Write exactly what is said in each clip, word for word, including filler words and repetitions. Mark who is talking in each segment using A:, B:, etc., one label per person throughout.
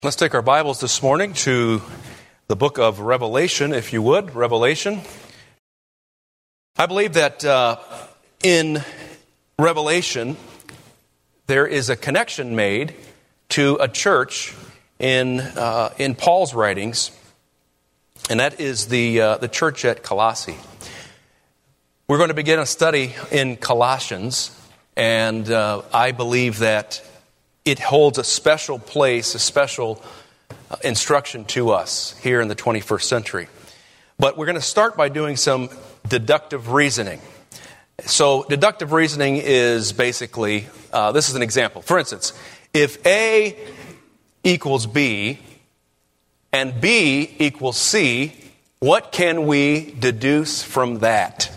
A: Let's take our Bibles this morning to the book of Revelation, if you would. Revelation. I believe that uh, in Revelation, there is a connection made to a church in uh, in Paul's writings, and that is the uh, the church at Colossae. We're going to begin a study in Colossians, and uh, I believe that it holds a special place, a special uh, instruction to us here in the twenty-first century. But we're going to start by doing some deductive reasoning. So deductive reasoning is basically, uh, this is an example. For instance, if A equals B and B equals C, what can we deduce from that?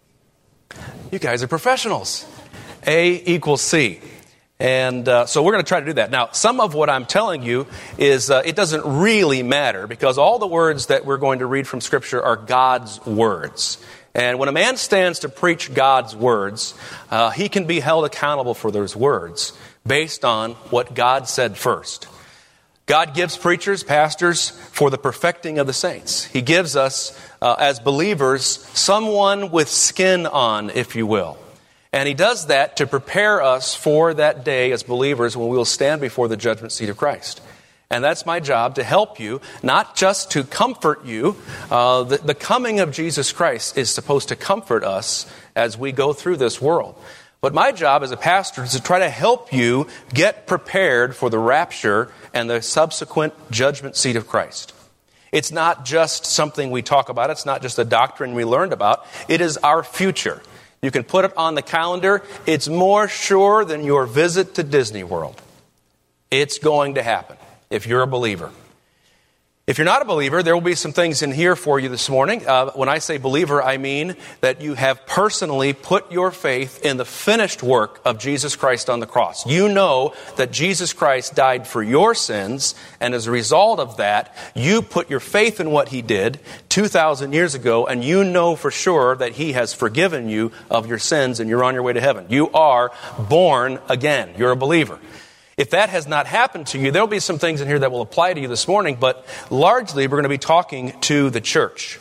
A: You guys are professionals. A equals C. And uh, so we're going to try to do that. Now, some of what I'm telling you is uh, it doesn't really matter because all the words that we're going to read from Scripture are God's words. And when a man stands to preach God's words, uh, he can be held accountable for those words based on what God said first. God gives preachers, pastors, for the perfecting of the saints. He gives us, uh, as believers, someone with skin on, if you will. And he does that to prepare us for that day as believers when we will stand before the judgment seat of Christ. And that's my job, to help you, not just to comfort you. Uh, the, the coming of Jesus Christ is supposed to comfort us as we go through this world. But my job as a pastor is to try to help you get prepared for the rapture and the subsequent judgment seat of Christ. It's not just something we talk about. It's not just a doctrine we learned about. It is our future. You can put it on the calendar. It's more sure than your visit to Disney World. It's going to happen if you're a believer. If you're not a believer, there will be some things in here for you this morning. Uh, when I say believer, I mean that you have personally put your faith in the finished work of Jesus Christ on the cross. You know that Jesus Christ died for your sins, and as a result of that, you put your faith in what He did two thousand years ago, and you know for sure that He has forgiven you of your sins, and you're on your way to heaven. You are born again. You're a believer. If that has not happened to you, there'll be some things in here that will apply to you this morning, but largely we're going to be talking to the church.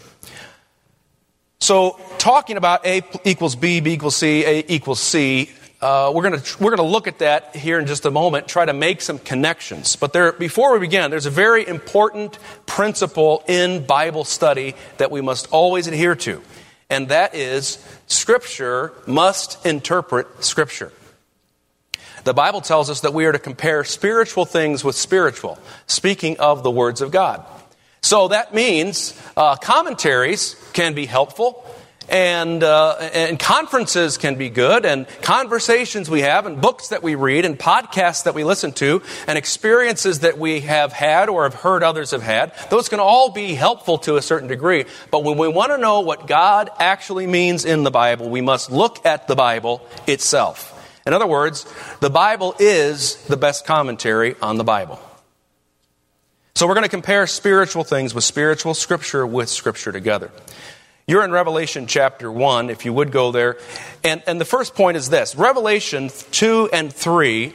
A: So talking about A equals B, B equals C, A equals C, uh, we're going to we're going to look at that here in just a moment, try to make some connections. But there, before we begin, there's a very important principle in Bible study that we must always adhere to, and that is Scripture must interpret Scripture. The Bible tells us that we are to compare spiritual things with spiritual, speaking of the words of God. So that means uh, commentaries can be helpful, and uh, and conferences can be good, and conversations we have, and books that we read, and podcasts that we listen to, and experiences that we have had or have heard others have had. Those can all be helpful to a certain degree. But when we want to know what God actually means in the Bible, we must look at the Bible itself. In other words, the Bible is the best commentary on the Bible. So we're going to compare spiritual things with spiritual, Scripture with Scripture together. You're in Revelation chapter one, if you would go there. And, and the first point is this. Revelation two and three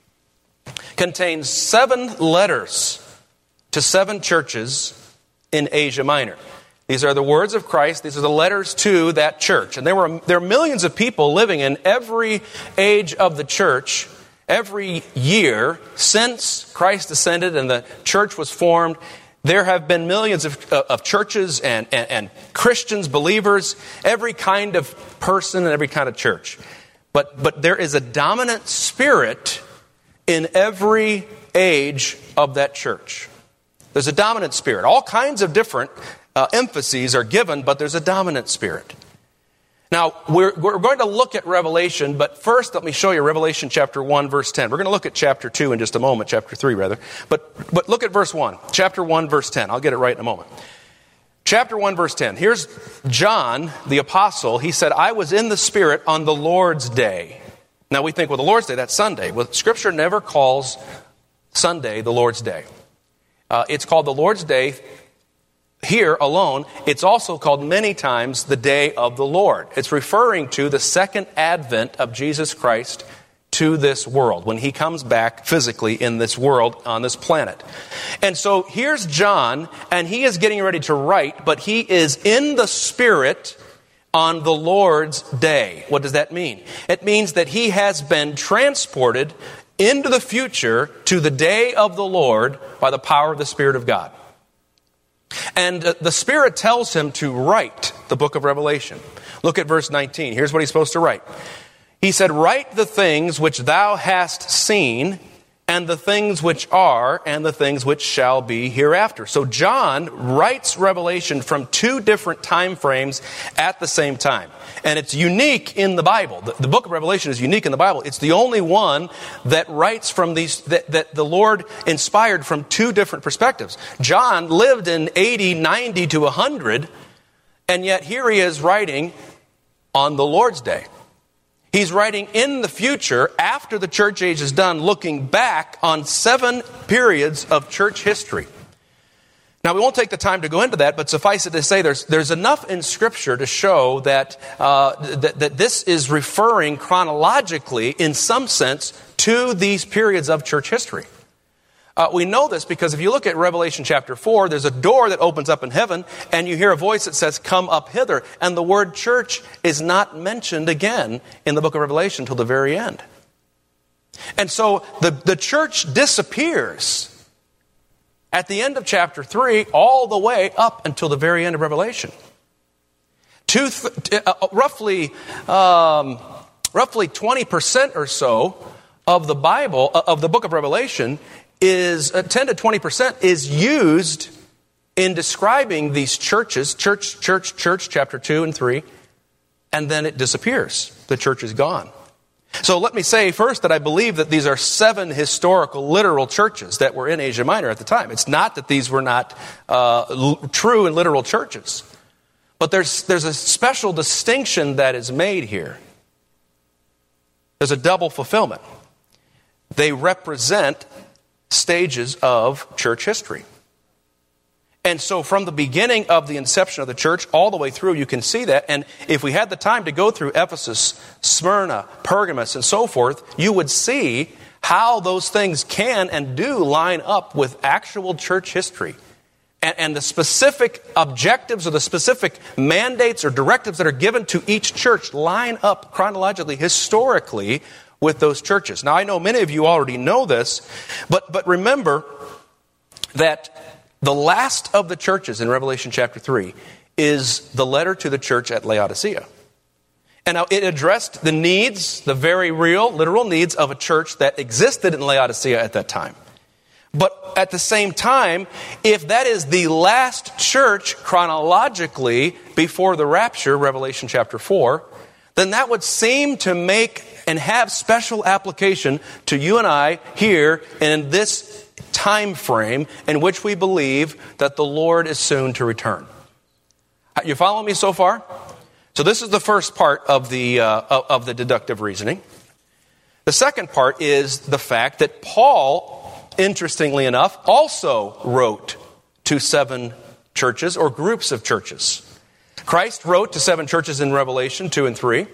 A: contains seven letters to seven churches in Asia Minor. These are the words of Christ. These are the letters to that church. And there were there are millions of people living in every age of the church, every year since Christ ascended and the church was formed. There have been millions of, of churches and, and, and Christians, believers, every kind of person and every kind of church. But, but there is a dominant spirit in every age of that church. There's a dominant spirit. All kinds of different Uh, emphases are given, but there's a dominant spirit. Now, we're, we're going to look at Revelation, but first let me show you Revelation chapter one, verse ten. We're going to look at chapter two in just a moment, chapter three rather. But, but look at verse one, chapter one, verse ten. I'll get it right in a moment. Chapter one, verse ten. Here's John, the apostle. He said, I was in the Spirit on the Lord's day. Now we think, well, the Lord's day, that's Sunday. Well, Scripture never calls Sunday the Lord's day. Uh, it's called the Lord's day here alone. It's also called many times the day of the Lord. It's referring to the second advent of Jesus Christ to this world, when he comes back physically in this world, on this planet. And so here's John, and he is getting ready to write, but he is in the Spirit on the Lord's day. What does that mean? It means that he has been transported into the future to the day of the Lord by the power of the Spirit of God. And the Spirit tells him to write the book of Revelation. Look at verse nineteen. Here's what he's supposed to write. He said, "Write the things which thou hast seen, and the things which are, and the things which shall be hereafter." So John writes Revelation from two different time frames at the same time. And it's unique in the Bible. The, the book of Revelation is unique in the Bible. It's the only one that writes from these, that, that the Lord inspired from two different perspectives. John lived in eighty, ninety to one hundred, and yet here he is writing on the Lord's day. He's writing in the future, after the church age is done, looking back on seven periods of church history. Now, we won't take the time to go into that, but suffice it to say there's there's enough in Scripture to show that, uh, that, that this is referring chronologically, in some sense, to these periods of church history. Uh, we know this because if you look at Revelation chapter four, there's a door that opens up in heaven, and you hear a voice that says, "Come up hither." And the word church is not mentioned again in the book of Revelation until the very end. And so the, the church disappears at the end of chapter three, all the way up until the very end of Revelation. Two th- uh, roughly, um, roughly twenty percent or so of the Bible, uh, of the book of Revelation, is uh, ten to twenty percent is used in describing these churches, church, church, church, chapter two and three, and then it disappears. The church is gone. So let me say first that I believe that these are seven historical, literal churches that were in Asia Minor at the time. It's not that these were not uh, l- true and literal churches. But there's there's a special distinction that is made here. There's a double fulfillment. They represent stages of church history. And so from the beginning of the inception of the church all the way through, you can see that. And if we had the time to go through Ephesus, Smyrna, Pergamos, and so forth, you would see how those things can and do line up with actual church history. And, and the specific objectives or the specific mandates or directives that are given to each church line up chronologically, historically, with those churches. Now, I know many of you already know this, but, but remember that the last of the churches in Revelation chapter three is the letter to the church at Laodicea. And now it addressed the needs, the very real, literal needs of a church that existed in Laodicea at that time. But at the same time, if that is the last church chronologically before the rapture, Revelation chapter four, then that would seem to make and have special application to you and I here in this time frame in which we believe that the Lord is soon to return. You follow me so far? So this is the first part of the uh, of the deductive reasoning. The second part is the fact that Paul, interestingly enough, also wrote to seven churches or groups of churches. Christ wrote to seven churches in Revelation two and three.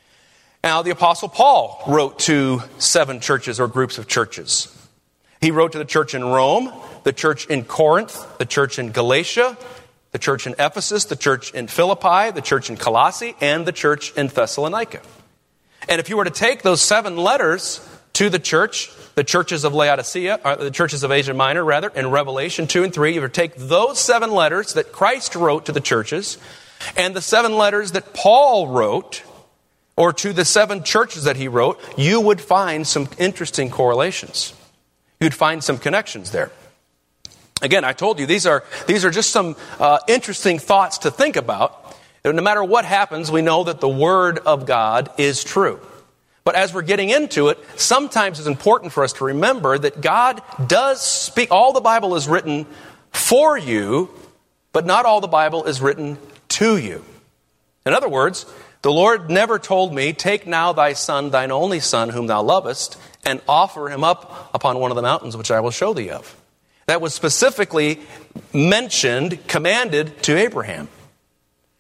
A: Now the Apostle Paul wrote to seven churches or groups of churches. He wrote to the church in Rome, the church in Corinth, the church in Galatia, the church in Ephesus, the church in Philippi, the church in Colossae, and the church in Thessalonica. And if you were to take those seven letters to the church, the churches of Laodicea, or the churches of Asia Minor, rather, in Revelation two and three, you would take those seven letters that Christ wrote to the churches and the seven letters that Paul wrote, or to the seven churches that he wrote, you would find some interesting correlations. You'd find some connections there. Again, I told you, these are these are just some uh, interesting thoughts to think about. No matter what happens, we know that the Word of God is true. But as we're getting into it, sometimes it's important for us to remember that God does speak. All the Bible is written for you, but not all the Bible is written to you. In other words, the Lord never told me, "Take now thy son, thine only son, whom thou lovest, and offer him up upon one of the mountains which I will show thee of." That was specifically mentioned, commanded to Abraham.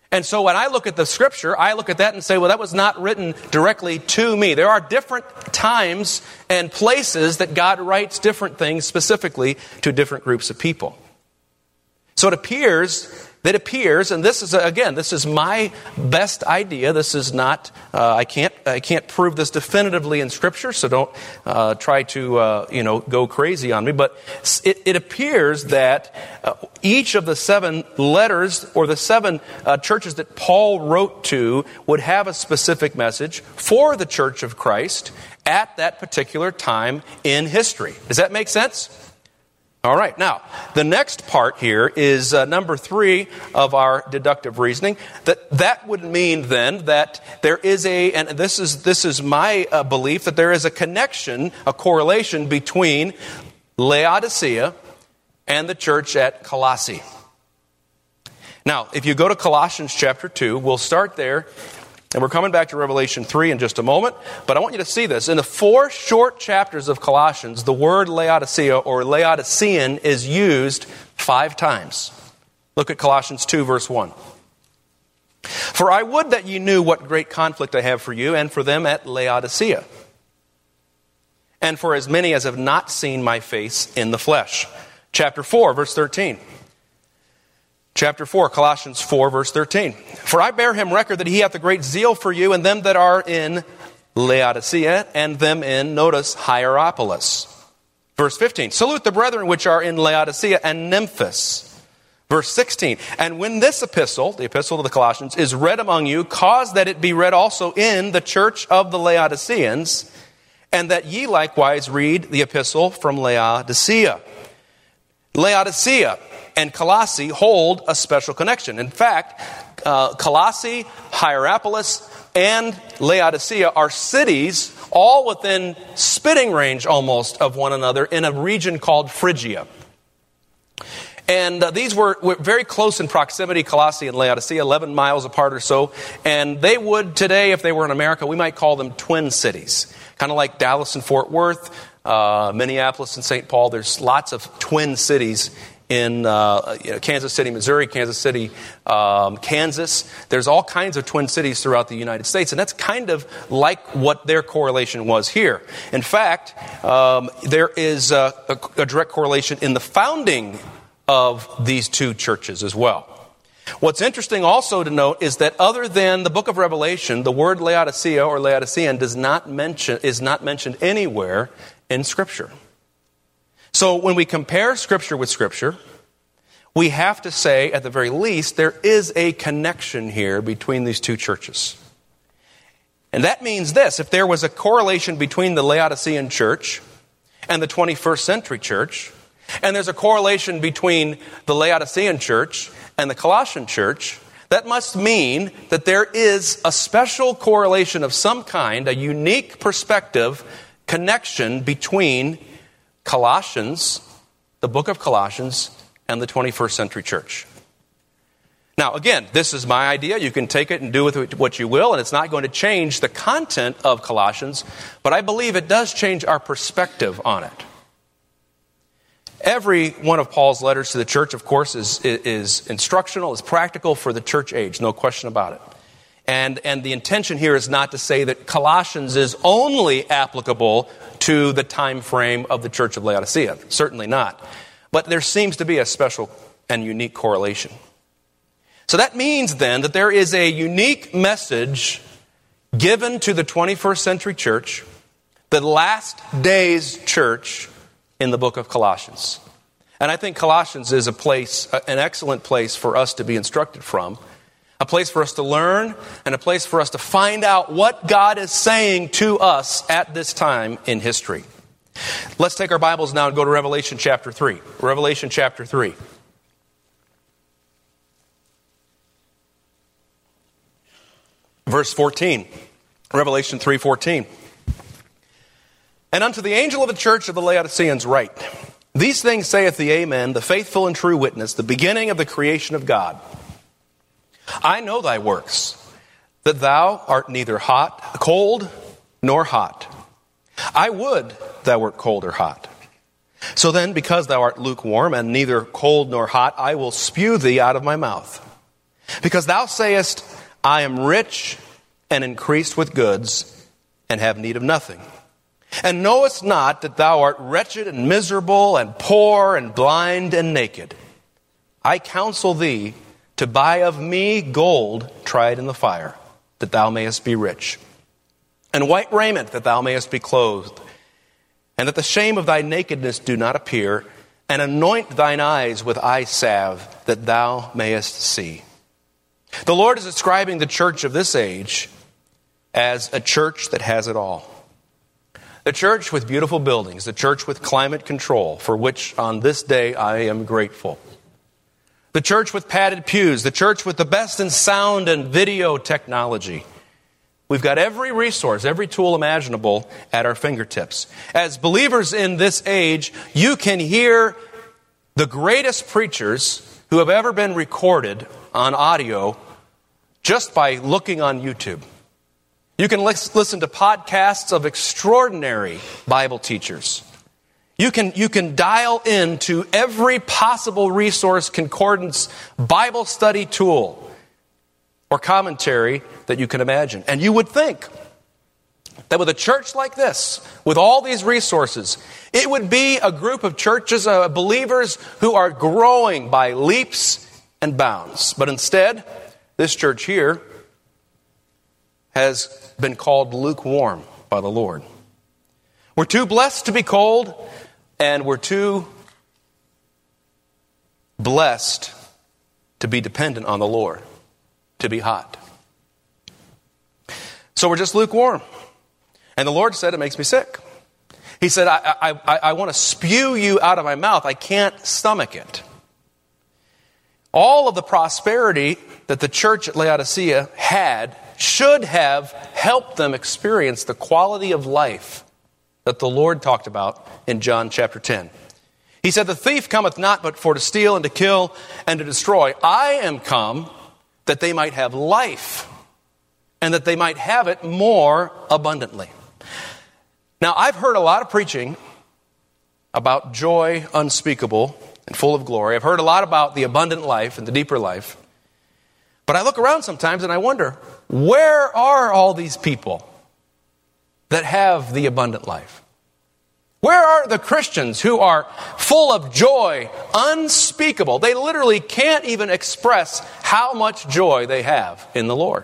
A: And so when I look at the scripture, I look at that and say, well, that was not written directly to me. There are different times and places that God writes different things specifically to different groups of people. So it appears, that appears, and this is, again, this is my best idea. This is not, uh, I can't I can't prove this definitively in Scripture, so don't uh, try to, uh, you know, go crazy on me. But it, it appears that uh, each of the seven letters or the seven uh, churches that Paul wrote to would have a specific message for the Church of Christ at that particular time in history. Does that make sense? All right, now, the next part here is uh, number three of our deductive reasoning. That that would mean then that there is a, and this is this is my uh, belief, that there is a connection, a correlation between Laodicea and the church at Colossae. Now, if you go to Colossians chapter two, we'll start there. And we're coming back to Revelation three in just a moment. But I want you to see this. In the four short chapters of Colossians, the word Laodicea or Laodicean is used five times. Look at Colossians two, verse one. For I would that ye knew what great conflict I have for you and for them at Laodicea, and for as many as have not seen my face in the flesh. Chapter four, verse thirteen. Chapter four, Colossians four, verse thirteen. For I bear him record that he hath a great zeal for you, and them that are in Laodicea, and them in, notice, Hierapolis. Verse fifteen. Salute the brethren which are in Laodicea and Memphis. Verse sixteen. And when this epistle, the epistle to the Colossians, is read among you, cause that it be read also in the church of the Laodiceans, and that ye likewise read the epistle from Laodicea. Laodicea and Colossae hold a special connection. In fact, uh, Colossae, Hierapolis, and Laodicea are cities all within spitting range almost of one another in a region called Phrygia. And uh, these were, were very close in proximity, Colossae and Laodicea, eleven miles apart or so. And they would today, if they were in America, we might call them twin cities. Kind of like Dallas and Fort Worth, uh, Minneapolis and Saint Paul. There's lots of twin cities in uh, you know, Kansas City, Missouri, Kansas City, um, Kansas. There's all kinds of twin cities throughout the United States, and that's kind of like what their correlation was here. In fact, um, there is a, a, a direct correlation in the founding of these two churches as well. What's interesting also to note is that other than the book of Revelation, the word Laodicea or Laodicean does not mention is not mentioned anywhere in Scripture. So when we compare Scripture with Scripture, we have to say, at the very least, there is a connection here between these two churches. And that means this: if there was a correlation between the Laodicean church and the twenty-first century church, and there's a correlation between the Laodicean church and the Colossian church, that must mean that there is a special correlation of some kind, a unique perspective, connection between Colossians, the book of Colossians, and the twenty-first century church. Now, again, this is my idea. You can take it and do with it what you will, and it's not going to change the content of Colossians, but I believe it does change our perspective on it. Every one of Paul's letters to the church, of course, is, is instructional, is practical for the church age, no question about it. And, and the intention here is not to say that Colossians is only applicable to the time frame of the church of Laodicea. Certainly not. But there seems to be a special and unique correlation. So that means then that there is a unique message given to the twenty-first century church, the last days church, in the book of Colossians. And I think Colossians is a place, an excellent place for us to be instructed from, a place for us to learn, and a place for us to find out what God is saying to us at this time in history. Let's take our Bibles now and go to Revelation chapter three. Revelation chapter three. Verse fourteen. Revelation three fourteen. And unto the angel of the church of the Laodiceans write, These things saith the Amen, the faithful and true witness, the beginning of the creation of God. I know thy works, that thou art neither hot, cold, nor hot. I would thou wert cold or hot. So then, because thou art lukewarm, and neither cold nor hot, I will spew thee out of my mouth. Because thou sayest, I am rich and increased with goods, and have need of nothing. And knowest not that thou art wretched and miserable and poor and blind and naked. I counsel thee to buy of me gold tried in the fire, that thou mayest be rich, and white raiment, that thou mayest be clothed, and that the shame of thy nakedness do not appear, and anoint thine eyes with eye salve, that thou mayest see. The Lord is describing the church of this age as a church that has it all. The church with beautiful buildings, the church with climate control, for which on this day I am grateful. The church with padded pews, the church with the best in sound and video technology. We've got every resource, every tool imaginable at our fingertips. As believers in this age, you can hear the greatest preachers who have ever been recorded on audio just by looking on YouTube. You can listen to podcasts of extraordinary Bible teachers. You can, you can dial into every possible resource, concordance, Bible study tool, or commentary that you can imagine. And you would think that with a church like this, with all these resources, it would be a group of churches, uh, believers who are growing by leaps and bounds. But instead, this church here has been called lukewarm by the Lord. We're too blessed to be cold, and we're too blessed to be dependent on the Lord, to be hot. So we're just lukewarm. And the Lord said, it makes me sick. He said, I, I, I, I want to spew you out of my mouth. I can't stomach it. All of the prosperity that the church at Laodicea had should have helped them experience the quality of life that the Lord talked about in John chapter ten. He said, the thief cometh not but for to steal and to kill and to destroy. I am come that they might have life, and that they might have it more abundantly. Now, I've heard a lot of preaching about joy unspeakable and full of glory. I've heard a lot about the abundant life and the deeper life. But I look around sometimes and I wonder, where are all these people that have the abundant life? Where are the Christians who are full of joy, unspeakable? They literally can't even express how much joy they have in the Lord.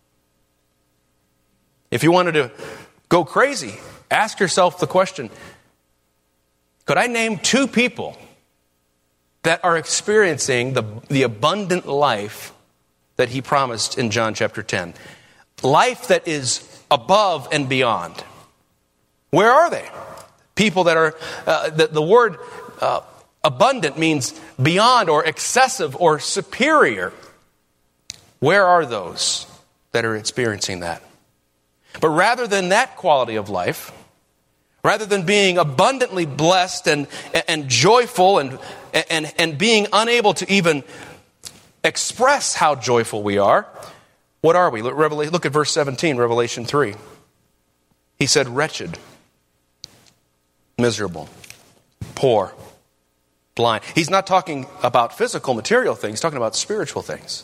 A: If you wanted to go crazy, ask yourself the question, could I name two people that are experiencing the, the abundant life that he promised in John chapter ten? Life that is above and beyond. Where are they? People that are, uh, the, the word uh, abundant means beyond or excessive or superior. Where are those that are experiencing that? But rather than that quality of life, rather than being abundantly blessed and, and joyful and, and, and being unable to even express how joyful we are, what are we? Look at verse seventeen, Revelation three. He said, wretched, miserable, poor, blind. He's not talking about physical, material things. He's talking about spiritual things.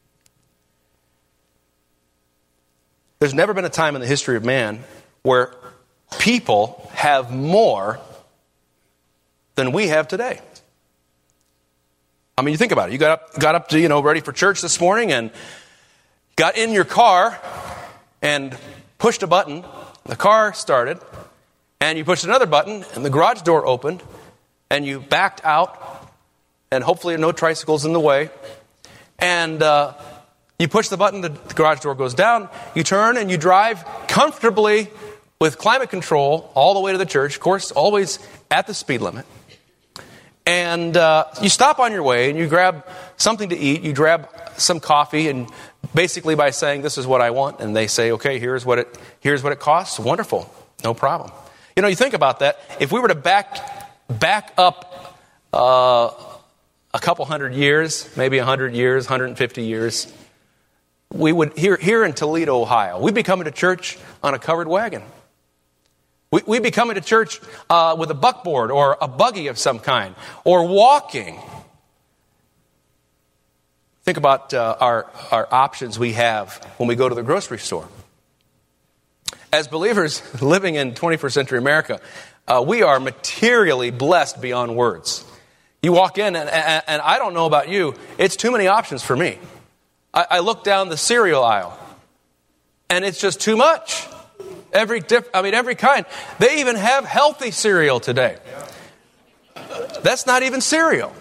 A: There's never been a time in the history of man where people have more than we have today. I mean, you think about it. You got up, got up to, you know, ready for church this morning and got in your car and pushed a button. The car started, and you pushed another button, and the garage door opened, and you backed out, and hopefully no tricycles in the way, and uh, you push the button, the garage door goes down, you turn, and you drive comfortably with climate control all the way to the church, of course, always at the speed limit. And uh, you stop on your way, and you grab something to eat, you grab some coffee, and basically by saying, this is what I want, and they say, okay, here's what it here's what it costs, wonderful, no problem. You know, you think about that, if we were to back back up uh, a couple hundred years, maybe one hundred years, one hundred fifty years, we would, here, here in Toledo, Ohio, we'd be coming to church on a covered wagon. We, we'd be coming to church uh, with a buckboard or a buggy of some kind, or walking. Think about uh, our, our options we have when we go to the grocery store. As believers living in twenty-first century America, uh, we are materially blessed beyond words. You walk in, and, and, and I don't know about you, it's too many options for me. I, I look down the cereal aisle, and it's just too much. Every diff, I mean, every kind. They even have healthy cereal today. That's not even cereal.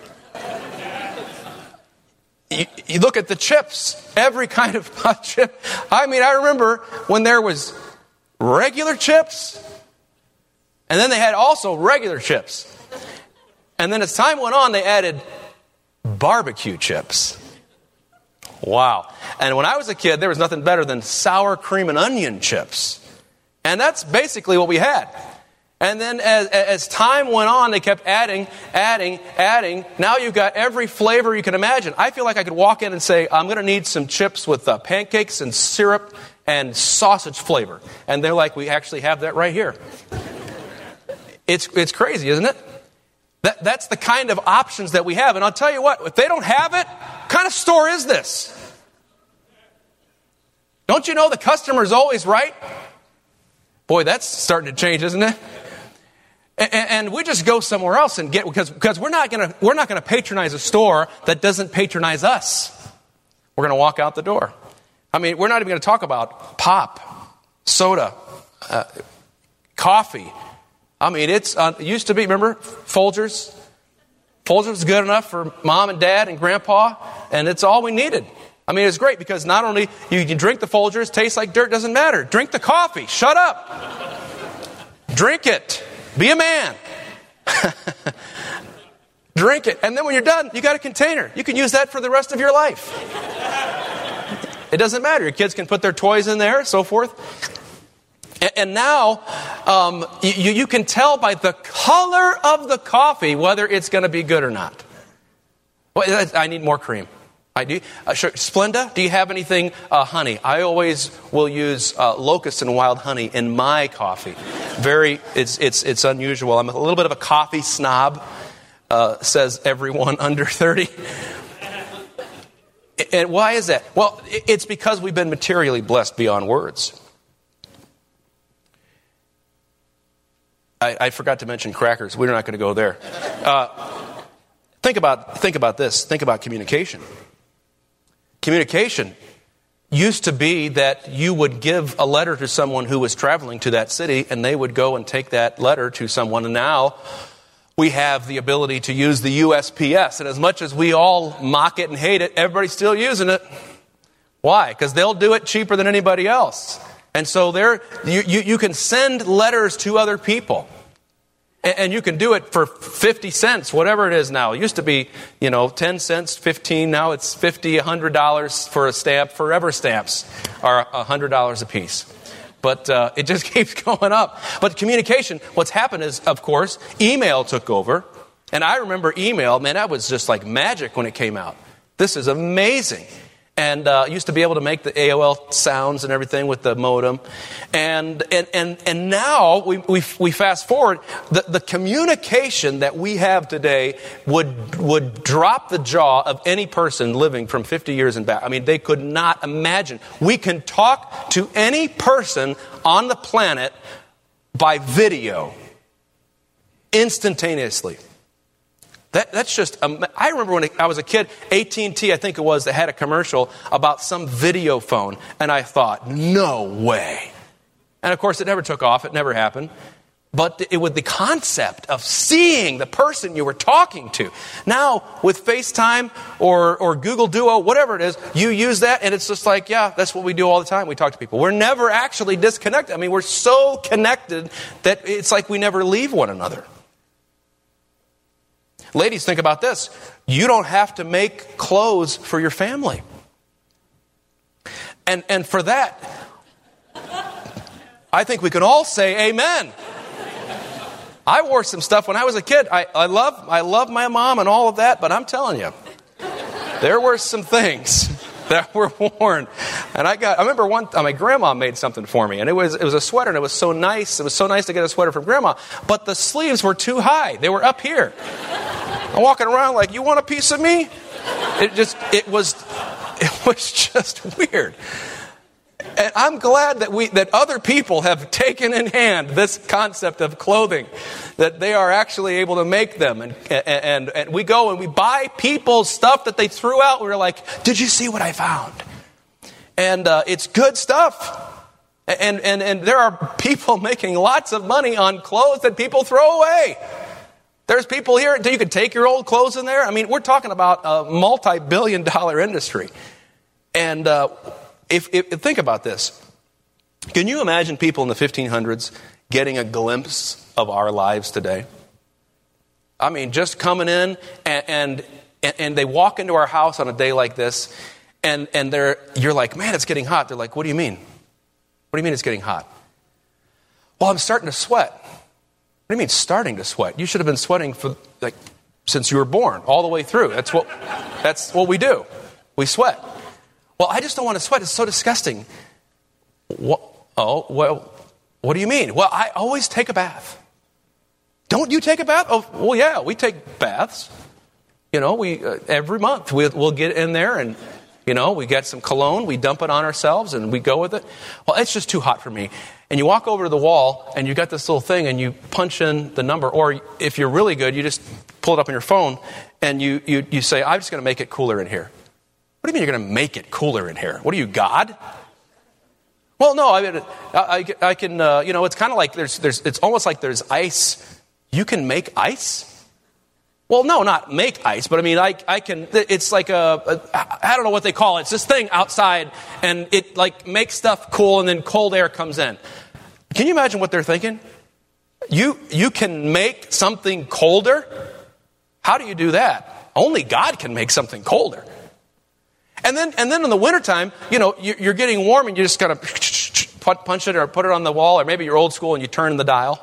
A: You, you look at the chips, every kind of chip. I mean, I remember when there was regular chips, and then they had also regular chips. And then as time went on, they added barbecue chips. Wow. And when I was a kid, there was nothing better than sour cream and onion chips. And that's basically what we had. And then as, as time went on, they kept adding, adding, adding. Now you've got every flavor you can imagine. I feel like I could walk in and say, I'm going to need some chips with uh, pancakes and syrup and sausage flavor. And they're like, we actually have that right here. It's it's crazy, isn't it? That That's the kind of options that we have. And I'll tell you what, if they don't have it, what kind of store is this? Don't you know the customer's always right? Boy, that's starting to change, isn't it? And, and we just go somewhere else and get, because because we're not gonna we're not gonna patronize a store that doesn't patronize us. We're gonna walk out the door. I mean, we're not even gonna talk about pop, soda, uh, coffee. I mean, it's uh, it used to be. Remember Folgers? Folgers was good enough for mom and dad and grandpa, and it's all we needed. I mean, it's great because not only you can drink the Folgers, tastes like dirt, doesn't matter. Drink the coffee. Shut up. Drink it. Be a man. Drink it. And then when you're done, you got a container. You can use that for the rest of your life. It doesn't matter. Your kids can put their toys in there, so forth. And, and now um, you, you can tell by the color of the coffee whether it's going to be good or not. Well, I need more cream. I do. Uh, sure. Splenda, do you have anything uh, honey? I always will use uh, locust and wild honey in my coffee. Very, it's it's it's unusual. I'm a little bit of a coffee snob, uh, says everyone under thirty. And why is that? Well, it's because we've been materially blessed beyond words. I, I forgot to mention crackers. We're not going to go there. Uh, think about think about this. Think about communication. Communication used to be that you would give a letter to someone who was traveling to that city, and they would go and take that letter to someone. And now we have the ability to use the U S P S. And as much as we all mock it and hate it, everybody's still using it. Why? Because they'll do it cheaper than anybody else. And so there, you, you, you can send letters to other people. And you can do it for fifty cents, whatever it is now. It used to be, you know, ten cents, fifteen. Now it's fifty, one hundred dollars for a stamp. Forever stamps are one hundred dollars a piece. But uh, it just keeps going up. But communication, what's happened is, of course, email took over. And I remember email, man, that was just like magic when it came out. This is amazing. And uh, used to be able to make the A O L sounds and everything with the modem. And and and, and now, we, we we fast forward, the, the communication that we have today would would drop the jaw of any person living from fifty years and back. I mean, they could not imagine. We can talk to any person on the planet by video, instantaneously. That, that's just, um, I remember when I was a kid, A T and T, I think it was, that had a commercial about some video phone. And I thought, no way. And of course, it never took off. It never happened. But it was the concept of seeing the person you were talking to. Now, with FaceTime or, or Google Duo, whatever it is, you use that and it's just like, yeah, that's what we do all the time. We talk to people. We're never actually disconnected. I mean, we're so connected that it's like we never leave one another. Ladies, think about this. You don't have to make clothes for your family. And and for that, I think we can all say amen. I wore some stuff when I was a kid. I, I love I love my mom and all of that, but I'm telling you, there were some things that were worn. And I got I remember one time my grandma made something for me, and it was it was a sweater, and it was so nice. It was so nice to get a sweater from grandma, but the sleeves were too high. They were up here. I'm walking around like, you want a piece of me? It just, it was, it was just weird. And I'm glad that we, that other people have taken in hand this concept of clothing, that they are actually able to make them. And, and, and we go and we buy people's stuff that they threw out. We're like, did you see what I found? And uh, it's good stuff. And, and, and there are people making lots of money on clothes that people throw away. There's people here, you could take your old clothes in there. I mean, we're talking about a multi-billion dollar industry. And uh, if, if think about this. Can you imagine people in the fifteen hundreds getting a glimpse of our lives today? I mean, just coming in and and, and they walk into our house on a day like this, and, and they're you're like, man, it's getting hot. They're like, what do you mean? What do you mean it's getting hot? Well, I'm starting to sweat. What do you mean starting to sweat? You should have been sweating for like since you were born, all the way through. That's what that's what we do. We sweat. Well, I just don't want to sweat. It's so disgusting. What? Oh, well, what do you mean? Well, I always take a bath. Don't you take a bath? Oh, well, yeah, we take baths. You know, we uh, every month we, we'll get in there and, you know, we get some cologne, we dump it on ourselves and we go with it. Well, it's just too hot for me. And you walk over to the wall and you got this little thing and you punch in the number. Or if you're really good, you just pull it up on your phone and you, you, you say, I'm just going to make it cooler in here. What do you mean you're going to make it cooler in here? What are you, God? Well, no, I mean, I, I, I can, uh, you know, it's kind of like there's, there's, it's almost like there's ice. You can make ice? Well, no, not make ice, but I mean, I, I can, it's like a, a, I don't know what they call it. It's this thing outside and it like makes stuff cool and then cold air comes in. Can you imagine what they're thinking? You, you can make something colder? How do you do that? Only God can make something colder. And then, and then in the wintertime, you know, you're getting warm and you just kind of punch it or put it on the wall, or maybe you're old school and you turn the dial.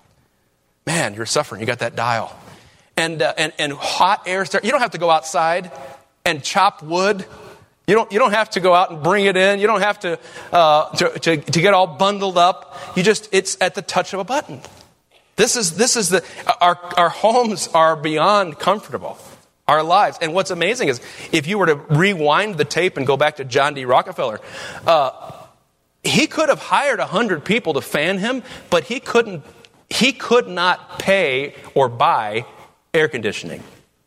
A: Man, you're suffering. You got that dial. And, uh, and, and hot air start. You don't have to go outside and chop wood. You don't, you don't have to go out and bring it in. You don't have to, uh, to, to, to get all bundled up. You just, it's at the touch of a button. This is, this is the, our, our homes are beyond comfortable. Our lives. And what's amazing is if you were to rewind the tape and go back to John D. Rockefeller, uh, he could have hired a hundred people to fan him, but he couldn't, he could not pay or buy air conditioning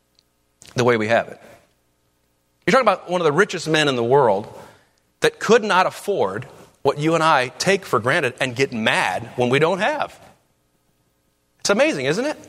A: the way we have it. You're talking about one of the richest men in the world that could not afford what you and I take for granted and get mad when we don't have. It's amazing, isn't it?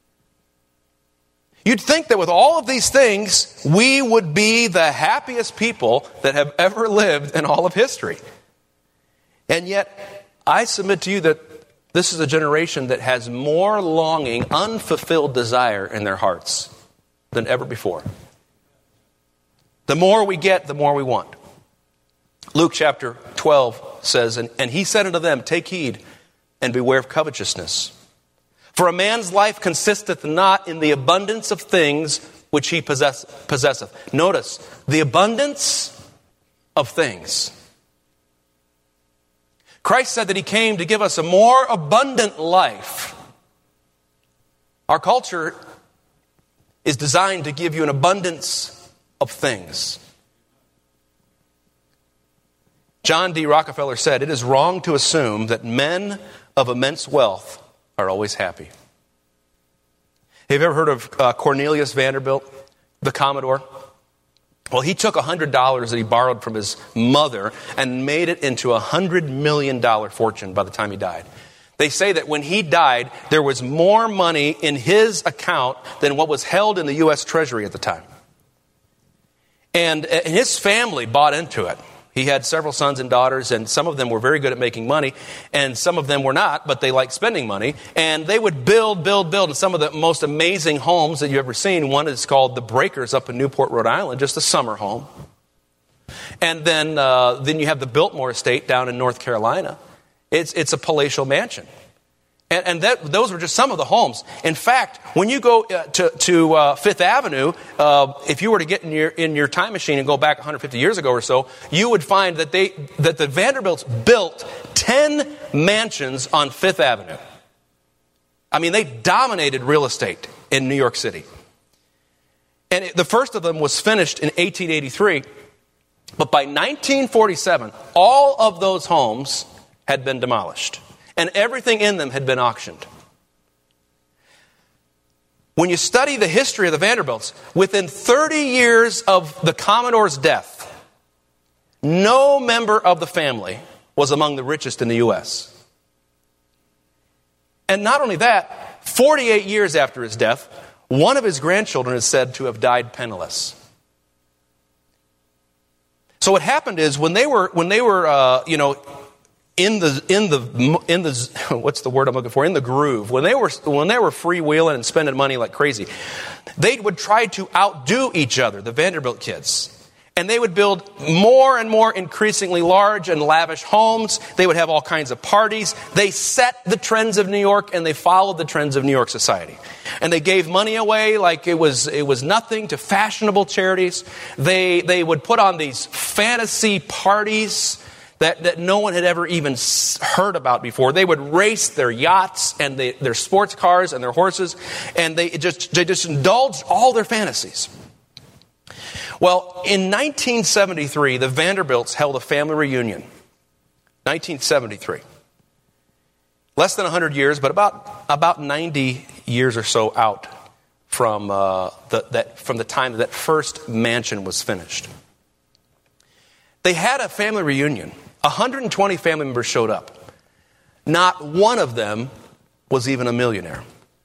A: You'd think that with all of these things, we would be the happiest people that have ever lived in all of history. And yet, I submit to you that this is a generation that has more longing, unfulfilled desire in their hearts than ever before. The more we get, the more we want. Luke chapter twelve says, and, and he said unto them, take heed and beware of covetousness. For a man's life consisteth not in the abundance of things which he possess, possesseth. Notice, the abundance of things. Christ said that he came to give us a more abundant life. Our culture is designed to give you an abundance of things. John D. Rockefeller said, it is wrong to assume that men of immense wealth are always happy. Have you ever heard of uh, Cornelius Vanderbilt, the Commodore? Well, he took one hundred dollars that he borrowed from his mother and made it into a one hundred million dollars fortune by the time he died. They say that when he died, there was more money in his account than what was held in the U S Treasury at the time. And, and his family bought into it. He had several sons and daughters, and some of them were very good at making money, and some of them were not, but they liked spending money. And they would build, build, build, and some of the most amazing homes that you've ever seen. One is called The Breakers up in Newport, Rhode Island, just a summer home. And then uh, then you have the Biltmore Estate down in North Carolina. It's it's a palatial mansion. And, and that, those were just some of the homes. In fact, when you go uh, to, to uh, Fifth Avenue, uh, if you were to get in your in your time machine and go back one hundred fifty years ago or so, you would find that they that the Vanderbilts built ten mansions on Fifth Avenue. I mean, they dominated real estate in New York City. And it, the first of them was finished in eighteen eighty-three. But by nineteen forty-seven, all of those homes had been demolished. And everything in them had been auctioned. When you study the history of the Vanderbilts, within thirty years of the Commodore's death, no member of the family was among the richest in the U S. And not only that, forty-eight years after his death, one of his grandchildren is said to have died penniless. So what happened is when they were when they were uh, you know in the in the in the what's the word I'm looking for in the groove when they were when they were freewheeling and spending money like crazy, they would try to outdo each other, the Vanderbilt kids. And they would build more and more increasingly large and lavish homes. They would have all kinds of parties. They set the trends of New York, and they followed the trends of New York society. And they gave money away like it was it was nothing to fashionable charities. They they would put on these fantasy parties that, that no one had ever even heard about before. They would race their yachts and they, their sports cars and their horses, and they just they just indulged all their fantasies. Well, in nineteen seventy-three, the Vanderbilts held a family reunion. nineteen seventy-three. Less than one hundred years, but about about ninety years or so out from uh, the that from the time that first mansion was finished. They had a family reunion. one hundred twenty family members showed up. Not one of them was even a millionaire.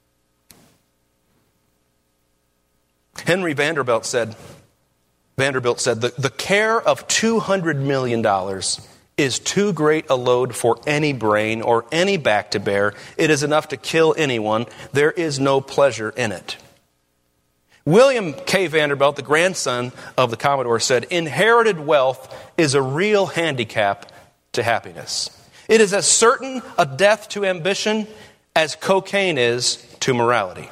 A: Henry Vanderbilt said, Vanderbilt said, the, the care of two hundred million dollars is too great a load for any brain or any back to bear. It is enough to kill anyone. There is no pleasure in it. William K. Vanderbilt, the grandson of the Commodore, said, inherited wealth is a real handicap to happiness. It is as certain a death to ambition as cocaine is to morality.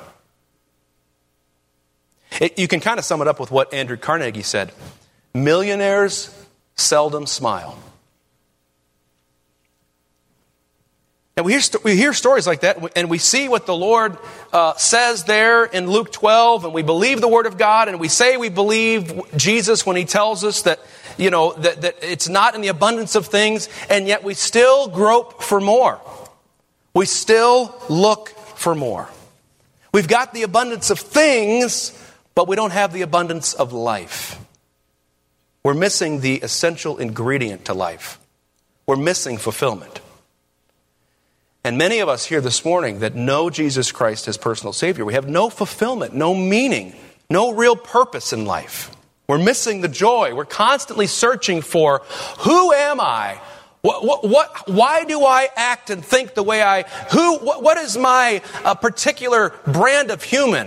A: It, you can kind of sum it up with what Andrew Carnegie said. Millionaires seldom smile. And we hear, we hear stories like that, and we see what the Lord uh, says there in Luke twelve, and we believe the Word of God, and we say we believe Jesus when He tells us that, you know, that, that it's not in the abundance of things, and yet we still grope for more. We still look for more. We've got the abundance of things, but we don't have the abundance of life. We're missing the essential ingredient to life. We're missing fulfillment. And many of us here this morning that know Jesus Christ as personal Savior, we have no fulfillment, no meaning, no real purpose in life. We're missing the joy. We're constantly searching for, who am I? What, what, what, why do I act and think the way I, who, what, what is my uh, particular brand of human?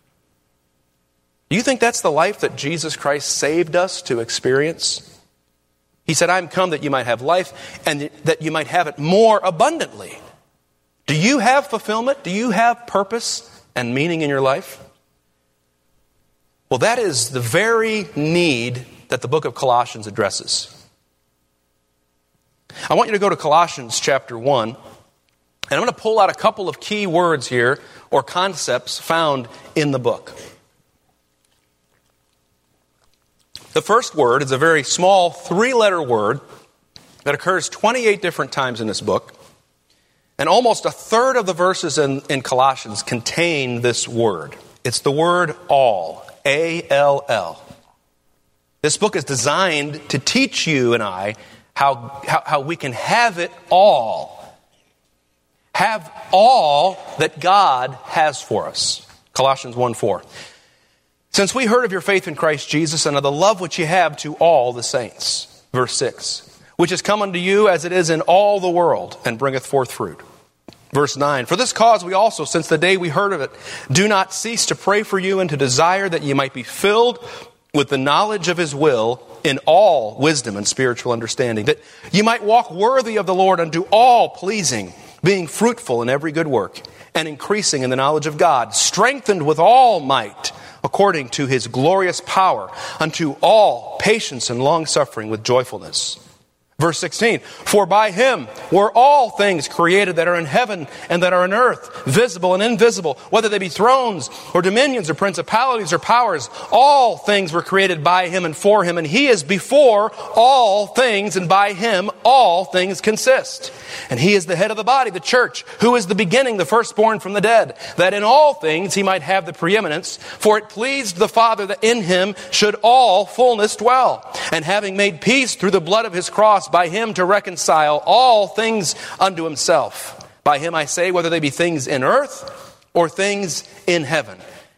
A: Do you think that's the life that Jesus Christ saved us to experience? He said, I'm come that you might have life and that you might have it more abundantly. Do you have fulfillment? Do you have purpose and meaning in your life? Well, that is the very need that the book of Colossians addresses. I want you to go to Colossians chapter one, and I'm going to pull out a couple of key words here, or concepts found in the book. The first word is a very small three-letter word that occurs twenty-eight different times in this book. And almost a third of the verses in, in Colossians contain this word. It's the word all, A L L. This book is designed to teach you and I how, how, how we can have it all. Have all that God has for us. Colossians one four. Since we heard of your faith in Christ Jesus and of the love which you have to all the saints. Verse six. Which is come unto you as it is in all the world, and bringeth forth fruit. Verse nine, for this cause we also, since the day we heard of it, do not cease to pray for you and to desire that ye might be filled with the knowledge of his will in all wisdom and spiritual understanding, that ye might walk worthy of the Lord unto all pleasing, being fruitful in every good work, and increasing in the knowledge of God, strengthened with all might, according to his glorious power, unto all patience and long suffering with joyfulness, Verse sixteen, for by him were all things created that are in heaven and that are in earth, visible and invisible, whether they be thrones or dominions or principalities or powers. All things were created by him and for him, and he is before all things, and by him all things consist. And he is the head of the body, the church, who is the beginning, the firstborn from the dead, that in all things he might have the preeminence. For it pleased the Father that in him should all fullness dwell. And having made peace through the blood of his cross, by him to reconcile all things unto himself. By him I say, whether they be things in earth or things in heaven.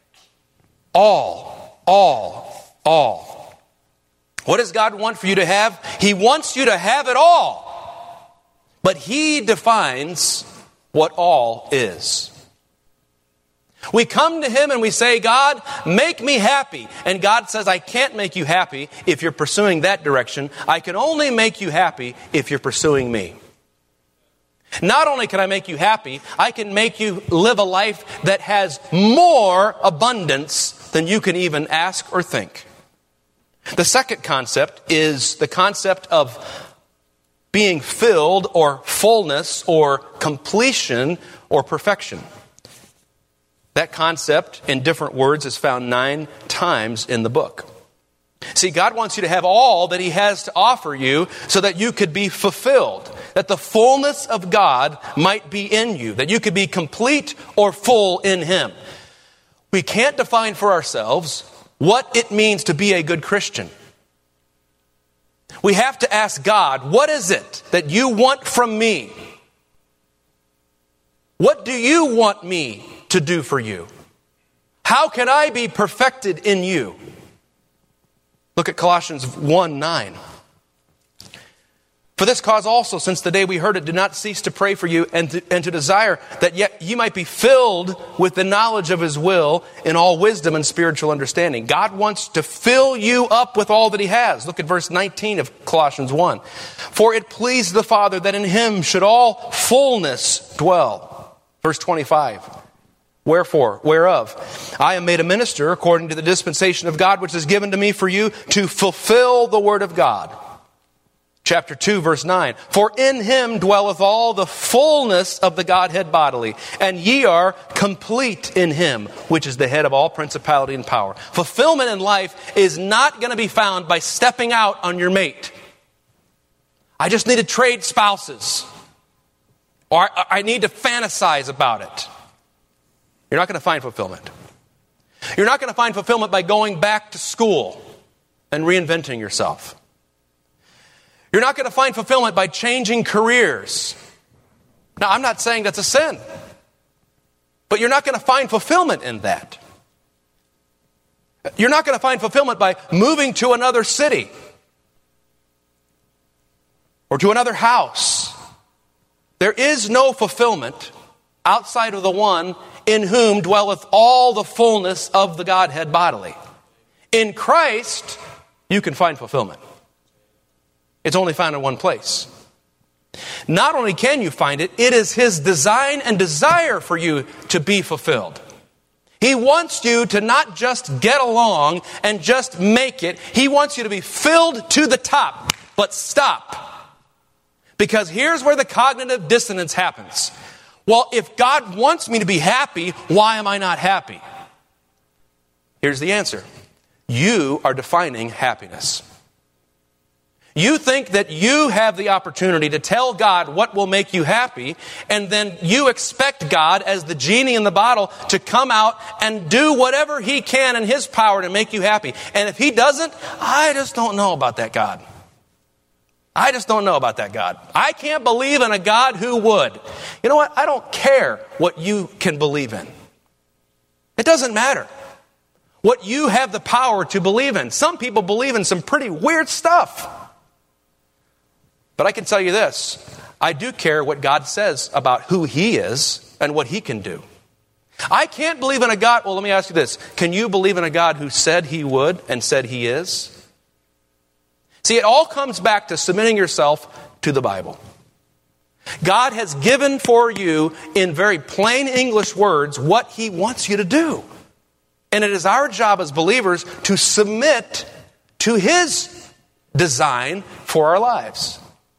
A: All, all, all. What does God want for you to have? He wants you to have it all. But he defines what all is. We come to him and we say, God, make me happy. And God says, I can't make you happy if you're pursuing that direction. I can only make you happy if you're pursuing me. Not only can I make you happy, I can make you live a life that has more abundance than you can even ask or think. The second concept is the concept of being filled or fullness or completion or perfection. That concept, in different words, is found nine times in the book. See, God wants you to have all that he has to offer you so that you could be fulfilled, that the fullness of God might be in you, that you could be complete or full in him. We can't define for ourselves what it means to be a good Christian. We have to ask God, what is it that you want from me? What do you want me to do for you? How can I be perfected in you? Look at Colossians one nine. For this cause also, since the day we heard it, did not cease to pray for you and to, and to desire that yet you might be filled with the knowledge of his will in all wisdom and spiritual understanding. God wants to fill you up with all that he has. Look at verse nineteen of Colossians one. For it pleased the Father that in him should all fullness dwell. Verse twenty-five. Wherefore, whereof, I am made a minister according to the dispensation of God, which is given to me for you to fulfill the word of God. Chapter two, verse nine. For in him dwelleth all the fullness of the Godhead bodily, and ye are complete in him, which is the head of all principality and power. Fulfillment in life is not going to be found by stepping out on your mate. I just need to trade spouses. Or I need to fantasize about it. You're not going to find fulfillment. You're not going to find fulfillment by going back to school and reinventing yourself. You're not going to find fulfillment by changing careers. Now, I'm not saying that's a sin, but you're not going to find fulfillment in that. You're not going to find fulfillment by moving to another city or to another house. There is no fulfillment outside of the one in whom dwelleth all the fullness of the Godhead bodily. In Christ, you can find fulfillment. It's only found in one place. Not only can you find it, it is his design and desire for you to be fulfilled. He wants you to not just get along and just make it. He wants you to be filled to the top, but stop. Because here's where the cognitive dissonance happens. Well, if God wants me to be happy, why am I not happy? Here's the answer. You are defining happiness. You think that you have the opportunity to tell God what will make you happy, and then you expect God, as the genie in the bottle, to come out and do whatever he can in his power to make you happy. And if he doesn't, I just don't know about that God. I just don't know about that God. I can't believe in a God who would. You know what? I don't care what you can believe in. It doesn't matter what you have the power to believe in. Some people believe in some pretty weird stuff. But I can tell you this. I do care what God says about who he is and what he can do. I can't believe in a God. Well, let me ask you this. Can you believe in a God who said he would and said he is? See, it all comes back to submitting yourself to the Bible. God has given for you, in very plain English words, what he wants you to do. And it is our job as believers to submit to his design for our lives.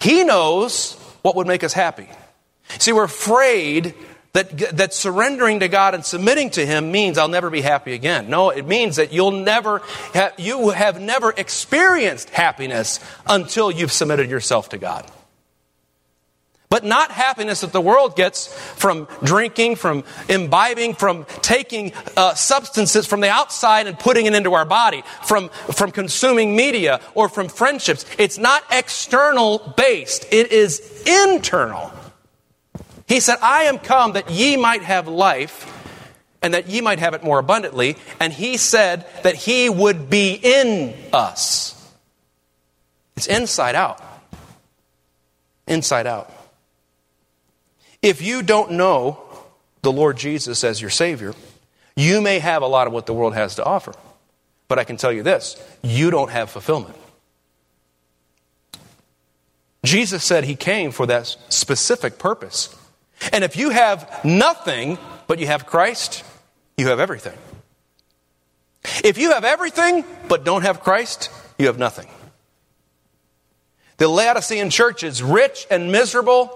A: He knows what would make us happy. See, we're afraid that, that surrendering to God and submitting to Him means I'll never be happy again. No, it means that you'll never have, you have never experienced happiness until you've submitted yourself to God. But not happiness that the world gets from drinking, from imbibing, from taking uh, substances from the outside and putting it into our body, from, from consuming media or from friendships. It's not external based. It is internal. He said, I am come that ye might have life and that ye might have it more abundantly. And He said that He would be in us. It's inside out. Inside out. If you don't know the Lord Jesus as your Savior, you may have a lot of what the world has to offer. But I can tell you this, you don't have fulfillment. Jesus said He came for that specific purpose. And if you have nothing, but you have Christ, you have everything. If you have everything, but don't have Christ, you have nothing. The Laodicean church is rich and miserable,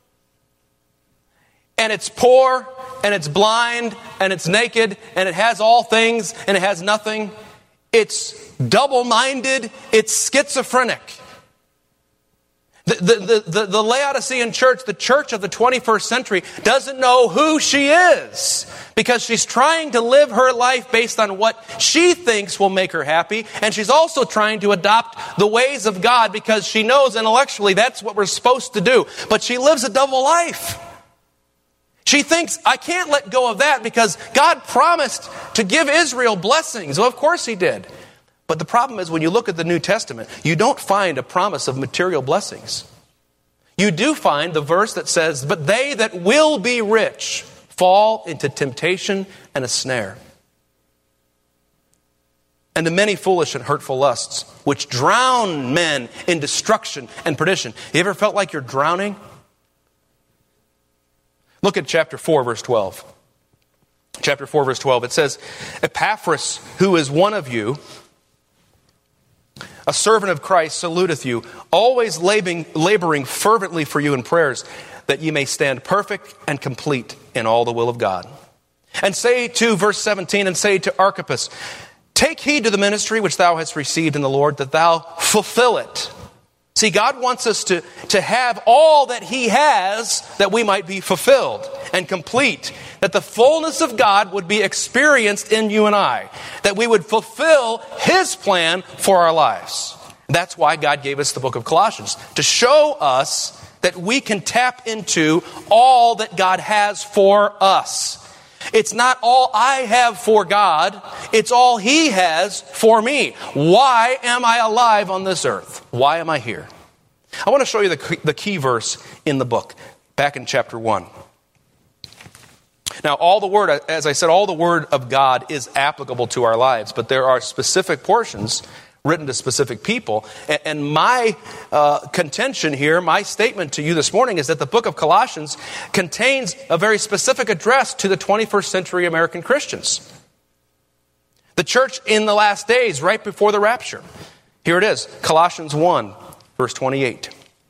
A: and it's poor, and it's blind, and it's naked, and it has all things, and it has nothing. It's double-minded, it's schizophrenic. The, the, the, the Laodicean church, the church of the twenty-first century, doesn't know who she is because she's trying to live her life based on what she thinks will make her happy. And she's also trying to adopt the ways of God because she knows intellectually that's what we're supposed to do. But she lives a double life. She thinks, I can't let go of that because God promised to give Israel blessings. Well, of course He did. But the problem is when you look at the New Testament, you don't find a promise of material blessings. You do find the verse that says, but they that will be rich fall into temptation and a snare, and the many foolish and hurtful lusts, which drown men in destruction and perdition. You ever felt like you're drowning? Look at chapter four, verse twelve. Chapter four, verse twelve. It says, Epaphras, who is one of you, a servant of Christ, saluteth you, always laboring, laboring fervently for you in prayers, that ye may stand perfect and complete in all the will of God. And say to, verse seventeen, and say to Archippus, take heed to the ministry which thou hast received in the Lord, that thou fulfill it. See, God wants us to, to have all that He has, that we might be fulfilled and complete. That the fullness of God would be experienced in you and I. That we would fulfill His plan for our lives. That's why God gave us the book of Colossians. To show us that we can tap into all that God has for us. It's not all I have for God. It's all He has for me. Why am I alive on this earth? Why am I here? I want to show you the, the key verse in the book, back in chapter one. Now, all the word, as I said, all the word of God is applicable to our lives, but there are specific portions written to specific people. And my uh, contention here, my statement to you this morning is that the book of Colossians contains a very specific address to the twenty-first century American Christians. The church in the last days, right before the rapture. Here it is, Colossians one, verse twenty-eight.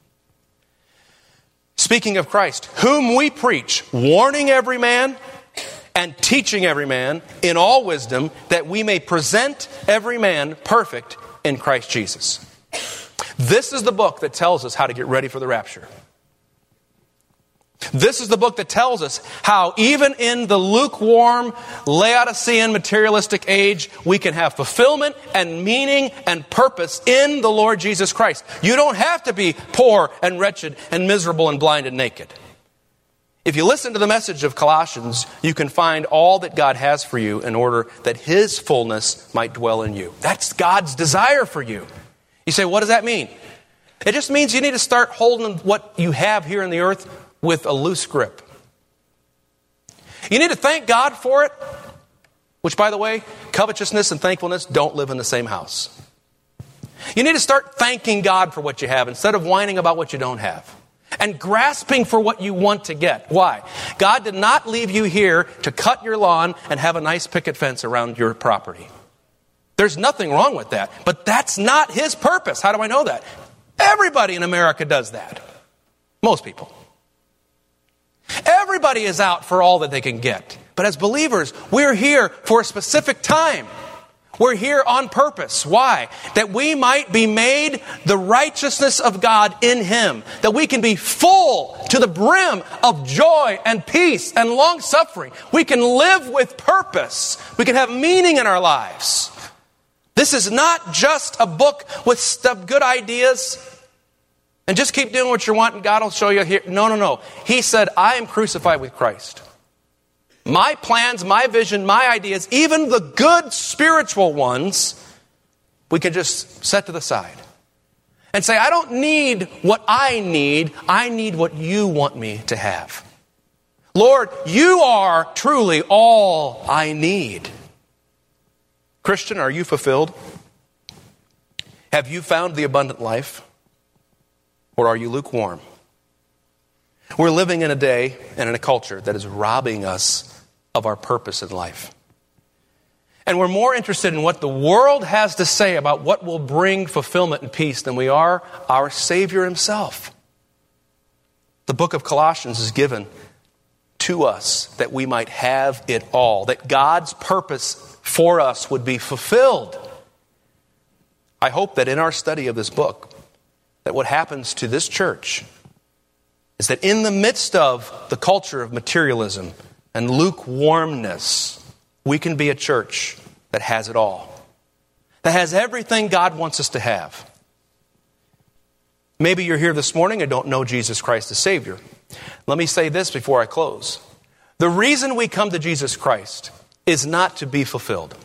A: Speaking of Christ, whom we preach, warning every man and teaching every man in all wisdom, that we may present every man perfect in Christ Jesus. This is the book that tells us how to get ready for the rapture. This is the book that tells us how even in the lukewarm, Laodicean, materialistic age, we can have fulfillment and meaning and purpose in the Lord Jesus Christ. You don't have to be poor and wretched and miserable and blind and naked. If you listen to the message of Colossians, you can find all that God has for you in order that His fullness might dwell in you. That's God's desire for you. You say, what does that mean? It just means you need to start holding what you have here in the earth with a loose grip. You need to thank God for it, which, by the way, covetousness and thankfulness don't live in the same house. You need to start thanking God for what you have instead of whining about what you don't have. And grasping for what you want to get. Why? God did not leave you here to cut your lawn and have a nice picket fence around your property. There's nothing wrong with that. But that's not His purpose. How do I know that? Everybody in America does that. Most people. Everybody is out for all that they can get. But as believers, we're here for a specific time. We're here on purpose. Why? That we might be made the righteousness of God in Him. That we can be full to the brim of joy and peace and long suffering. We can live with purpose. We can have meaning in our lives. This is not just a book with stuff, good ideas and just keep doing what you want and God will show you here. No, no, no. He said, I am crucified with Christ. My plans, my vision, my ideas, even the good spiritual ones, we can just set to the side and say, I don't need what I need. I need what you want me to have. Lord, you are truly all I need. Christian, are you fulfilled? Have you found the abundant life? Or are you lukewarm? We're living in a day and in a culture that is robbing us of our purpose in life. And we're more interested in what the world has to say about what will bring fulfillment and peace than we are our Savior Himself. The book of Colossians is given to us that we might have it all, that God's purpose for us would be fulfilled. I hope that in our study of this book, that what happens to this church is that in the midst of the culture of materialism and lukewarmness, we can be a church that has it all. That has everything God wants us to have. Maybe you're here this morning and don't know Jesus Christ as Savior. Let me say this before I close. The reason we come to Jesus Christ is not to be fulfilled.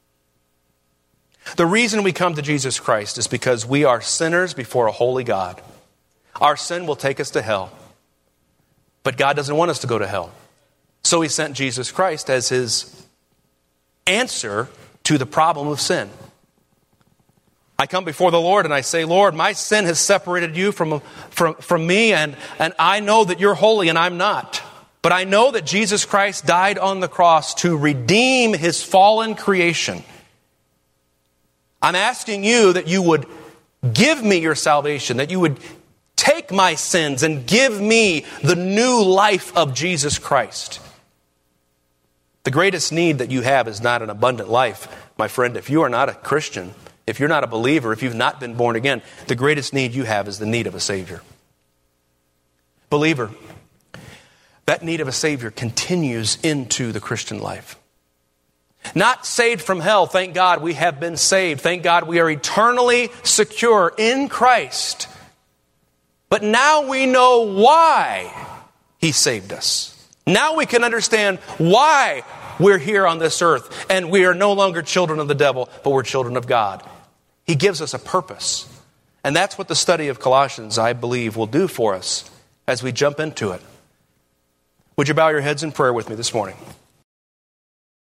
A: The reason we come to Jesus Christ is because we are sinners before a holy God. Our sin will take us to hell. But God doesn't want us to go to hell. So He sent Jesus Christ as His answer to the problem of sin. I come before the Lord and I say, Lord, my sin has separated you from, from, from me, and, and I know that you're holy and I'm not. But I know that Jesus Christ died on the cross to redeem His fallen creation. I'm asking you that you would give me your salvation, that you would take my sins and give me the new life of Jesus Christ. The greatest need that you have is not an abundant life, my friend. If you are not a Christian, if you're not a believer, if you've not been born again, the greatest need you have is the need of a Savior. Believer, that need of a Savior continues into the Christian life. Not saved from hell, thank God we have been saved. Thank God we are eternally secure in Christ. But now we know why He saved us. Now we can understand why we're here on this earth and we are no longer children of the devil, but we're children of God. He gives us a purpose. And that's what the study of Colossians, I believe, will do for us as we jump into it. Would you bow your heads in prayer with me this morning?